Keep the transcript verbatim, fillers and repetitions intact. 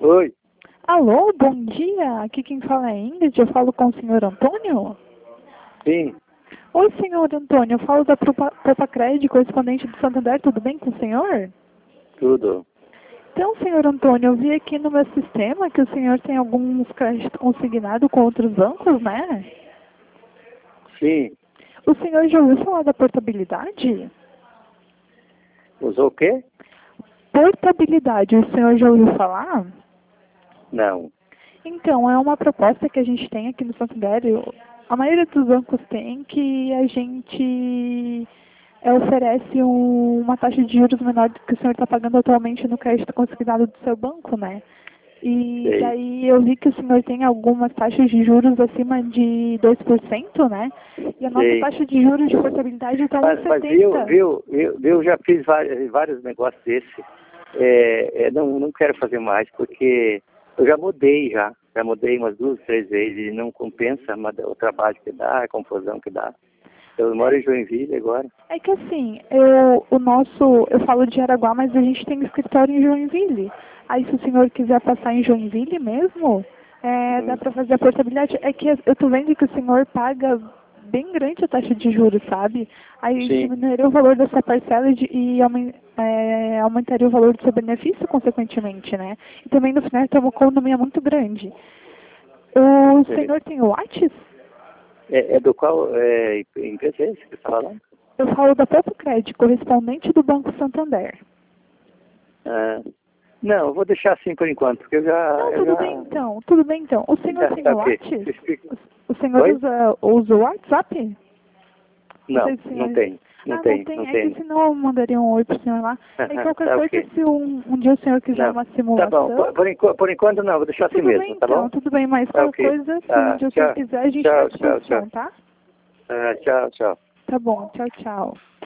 Oi. Alô, bom dia. Aqui quem fala é Ingrid. Eu falo com o senhor Antônio? Sim. Oi, senhor Antônio. Eu falo da Propacred, correspondente do Santander. Tudo bem com o senhor? Tudo. Então, senhor Antônio, eu vi aqui no meu sistema que o senhor tem alguns créditos consignados com outros bancos, né? Sim. O senhor já ouviu falar da portabilidade? Usou o quê? Portabilidade, o senhor já ouviu falar? Não. Então, é uma proposta que a gente tem aqui no Santander. A maioria dos bancos tem, que a gente é, oferece um, uma taxa de juros menor do que o senhor está pagando atualmente no crédito consignado do seu banco, né? E Sei. daí eu vi que o senhor tem algumas taxas de juros acima de dois por cento, né? E a nossa Sei. taxa de juros de portabilidade está Mas, mas viu, viu, viu, viu, já fiz vários, vários negócios desses. É, é, não, não quero fazer mais, porque eu já mudei já. Já mudei umas duas, três vezes e não compensa o trabalho que dá, a confusão que dá. Eu moro em Joinville agora. É que assim, eu, o nosso, eu falo de Araguá, mas a gente tem escritório em Joinville. Aí se o senhor quiser passar em Joinville mesmo, é, Hum. dá para fazer a portabilidade. É que eu tô vendo que o senhor paga bem grande a taxa de juros, sabe? Aí Sim. diminuiria o valor dessa parcela de, e aumen, é, aumentaria o valor do seu benefício, consequentemente, né? E também no final tem uma economia muito grande. O Sei. senhor tem o WhatsApp? É, é do qual é, empresa é esse que você está falando? Eu falo da Propacred, correspondente do Banco Santander. Ah, não, eu vou deixar assim por enquanto, porque eu já... Não, eu tudo já... bem então, tudo bem então. O senhor Já tem tá o ok. WhatsApp? Explica. O o senhor Oi? usa, usa o WhatsApp? Não, sei se o senhor- não tem. Não Ah, não tem, tem. não É que tem. senão eu mandaria um oi pro senhor lá. Aí qualquer Tá coisa, ok. se um, um dia o senhor quiser Não. uma Tá simulação... bom, por, por, enquanto, por enquanto não, vou deixar assim Tudo bem mesmo, tá então, bom? tudo bem, mas Tá qualquer ok. coisa, se um Tá, dia o senhor tchau, quiser, a gente está à tchau, tchau, tchau. disposição, tá? Ah, tchau, tchau. Tá bom, tchau, tchau.